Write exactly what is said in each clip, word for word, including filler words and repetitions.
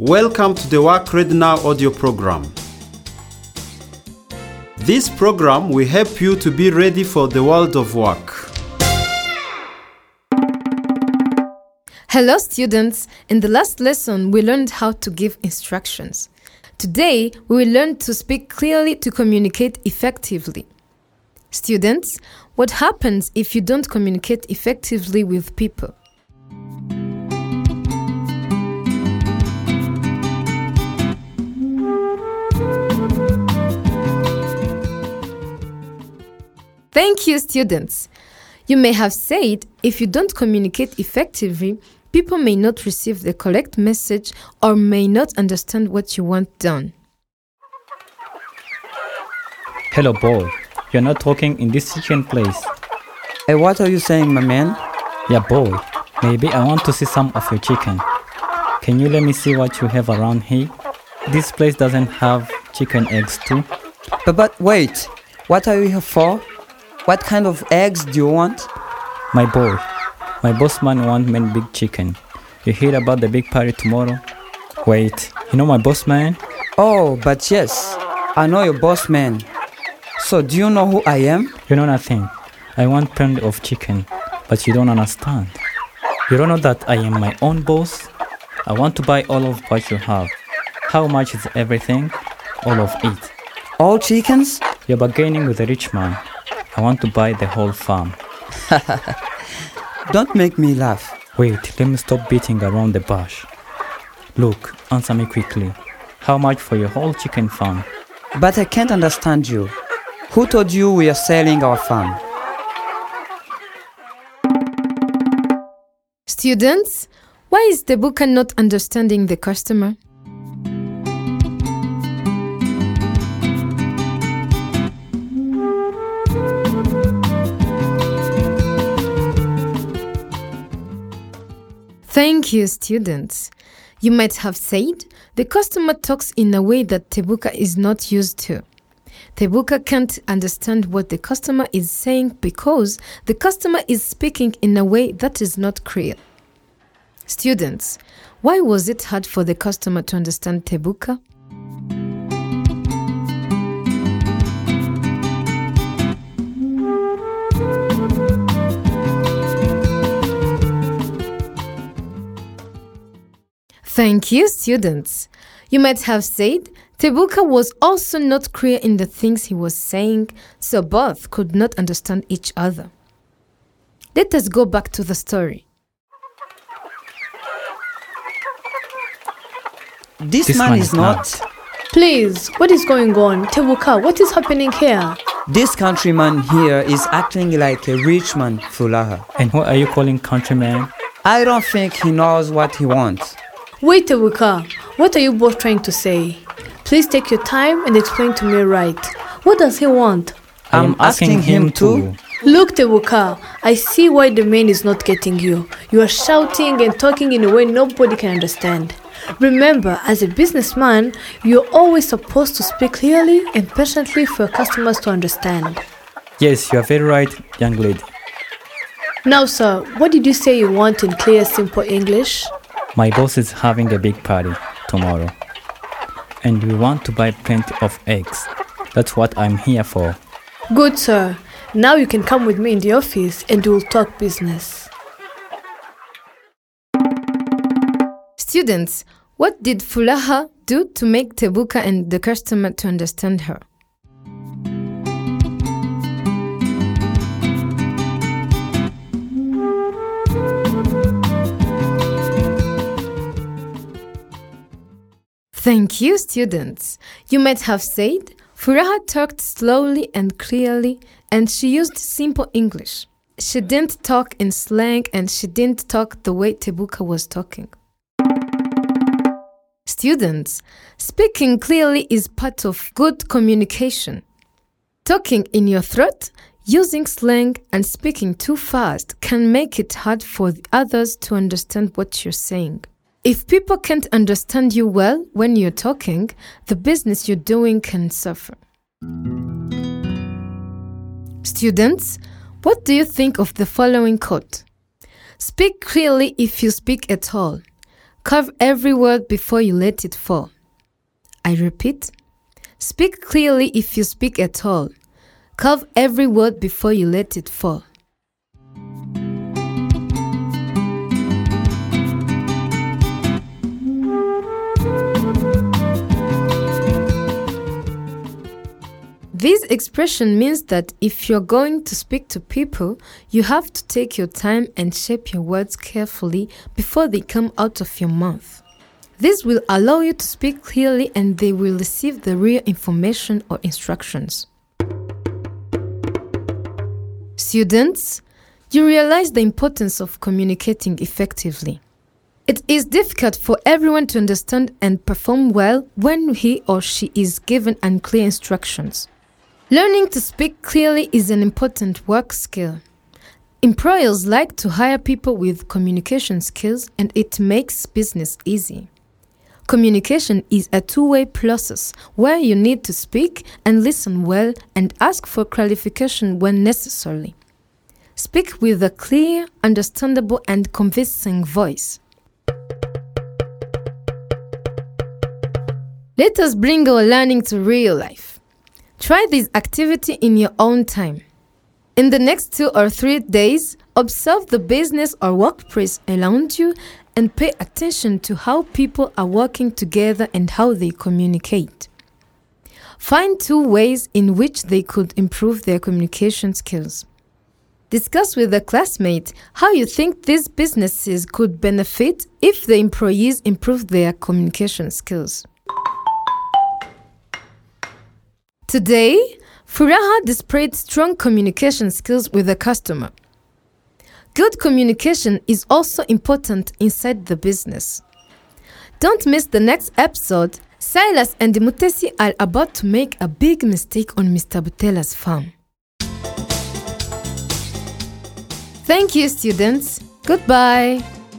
Welcome to the Work Ready Now audio program. This program will help you to be ready for the world of work. Hello students, in the last lesson we learned how to give instructions. Today we will learn to speak clearly to communicate effectively. Students, what happens if you don't communicate effectively with people? Thank you, students. You may have said if you don't communicate effectively, people may not receive the correct message or may not understand what you want done. Hello, boy. You're not talking in this chicken place. Hey, what are you saying, my man? Yeah, boy. Maybe I want to see some of your chicken. Can you let me see what you have around here? This place doesn't have chicken eggs too. But, but wait, what are you here for? What kind of eggs do you want? My boy, my boss man wants me big chicken. You hear about the big party tomorrow? Wait, you know my boss man? Oh, but yes, I know your boss man. So do you know who I am? You know nothing. I want plenty of chicken, but you don't understand. You don't know that I am my own boss? I want to buy all of what you have. How much is everything? All of it. All chickens? You're bargaining with a rich man. I want to buy the whole farm. Don't make me laugh. Wait, let me stop beating around the bush. Look, answer me quickly. How much for your whole chicken farm? But I can't understand you. Who told you we are selling our farm? Students, why is Tebuka not understanding the customer? Thank you, students. You might have said the customer talks in a way that Tebuka is not used to. Tebuka can't understand what the customer is saying because the customer is speaking in a way that is not clear. Students, why was it hard for the customer to understand Tebuka? Thank you, students. You might have said Tebuka was also not clear in the things he was saying, so both could not understand each other. Let us go back to the story. This, This man, man is is not. not. Please, what is going on? Tebuka, what is happening here? This countryman here is acting like a rich man, Fulaha. And what are you calling countryman? I don't think he knows what he wants. Wait, Tebuka, what are you both trying to say? Please take your time and explain to me right. What does he want? I I'm am asking, asking him him too. Look, Tebuka, I see why the man is not getting you. You are shouting and talking in a way nobody can understand. Remember, as a businessman, you're always supposed to speak clearly and patiently for your customers to understand. Yes, you are very right, young lady. Now, sir, what did you say you want in clear, simple English? My boss is having a big party tomorrow. And we want to buy plenty of eggs. That's what I'm here for. Good, sir. Now you can come with me in the office and we'll talk business. Students, what did Fulaha do to make Tebuka and the customer to understand her? Thank you, students. You might have said Fulaha talked slowly and clearly, and she used simple English. She didn't talk in slang, and she didn't talk the way Tebuka was talking. Students, speaking clearly is part of good communication. Talking in your throat, using slang, and speaking too fast can make it hard for the others to understand what you're saying. If people can't understand you well when you're talking, the business you're doing can suffer. Students, what do you think of the following quote? Speak clearly if you speak at all. Carve every word before you let it fall. I repeat, speak clearly if you speak at all. Carve every word before you let it fall. This expression means that if you're going to speak to people, you have to take your time and shape your words carefully before they come out of your mouth. This will allow you to speak clearly and they will receive the real information or instructions. Students, you realize the importance of communicating effectively. It is difficult for everyone to understand and perform well when he or she is given unclear instructions. Learning to speak clearly is an important work skill. Employers like to hire people with communication skills and it makes business easy. Communication is a two-way process where you need to speak and listen well and ask for clarification when necessary. Speak with a clear, understandable, and convincing voice. Let us bring our learning to real life. Try this activity in your own time. In the next two or three days, observe the business or workplace around you and pay attention to how people are working together and how they communicate. Find two ways in which they could improve their communication skills. Discuss with a classmate how you think these businesses could benefit if the employees improve their communication skills. Today, Furaha displayed strong communication skills with the customer. Good communication is also important inside the business. Don't miss the next episode. Silas and Mutesi are about to make a big mistake on Mister Butela's farm. Thank you, students. Goodbye.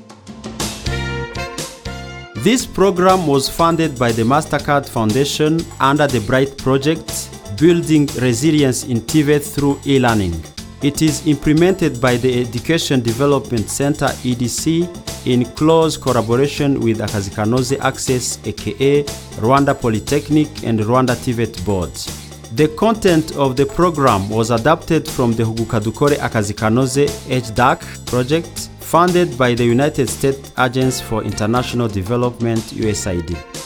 This program was funded by the MasterCard Foundation under the BRIGHT project, Building Resilience in T V E T through e-learning. It is implemented by the Education Development Center E D C in close collaboration with Akazikanoze Access aka Rwanda Polytechnic and Rwanda T V E T boards. The content of the program was adapted from the Huguka Dukore Akazikanoze H D A C project funded by the United States Agency for International Development U S A I D.